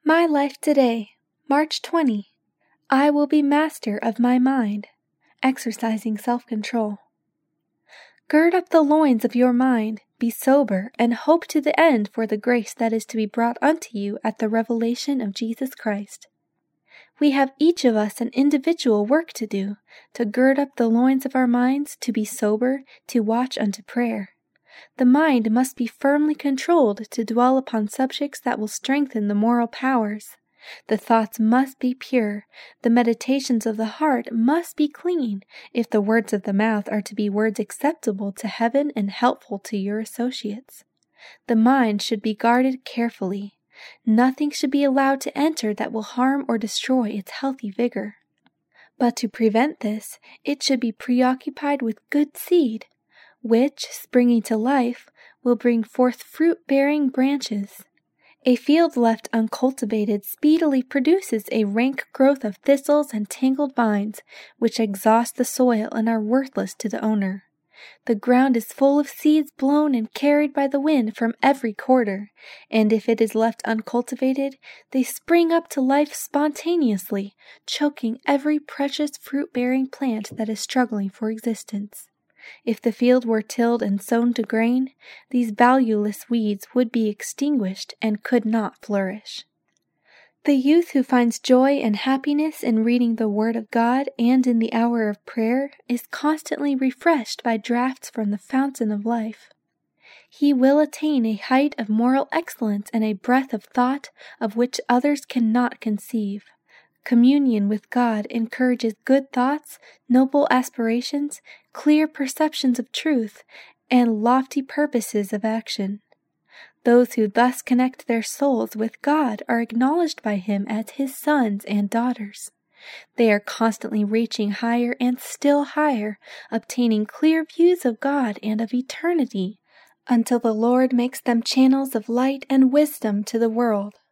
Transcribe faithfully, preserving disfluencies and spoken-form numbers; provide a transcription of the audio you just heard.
My life today, March twentieth. I will be master of my mind, exercising self-control. Gird up the loins of your mind, be sober, and hope to the end for the grace that is to be brought unto you at the revelation of Jesus Christ. We have each of us an individual work to do, to gird up the loins of our minds, to be sober, to watch unto prayer. The mind must be firmly controlled to dwell upon subjects that will strengthen the moral powers. The thoughts must be pure, the meditations of the heart must be clean, if the words of the mouth are to be words acceptable to heaven and helpful to your associates. The mind should be guarded carefully. Nothing should be allowed to enter that will harm or destroy its healthy vigor. But to prevent this, it should be preoccupied with good seed, which, springing to life, will bring forth fruit-bearing branches. A field left uncultivated speedily produces a rank growth of thistles and tangled vines, which exhaust the soil and are worthless to the owner. The ground is full of seeds blown and carried by the wind from every quarter, and if it is left uncultivated, they spring up to life spontaneously, choking every precious fruit-bearing plant that is struggling for existence. If the field were tilled and sown to grain, these valueless weeds would be extinguished and could not flourish. The youth who finds joy and happiness in reading the Word of God and in the hour of prayer is constantly refreshed by draughts from the fountain of life. He will attain a height of moral excellence and a breadth of thought of which others cannot conceive. Communion with God encourages good thoughts, noble aspirations, clear perceptions of truth, and lofty purposes of action. Those who thus connect their souls with God are acknowledged by Him as His sons and daughters. They are constantly reaching higher and still higher, obtaining clear views of God and of eternity, until the Lord makes them channels of light and wisdom to the world.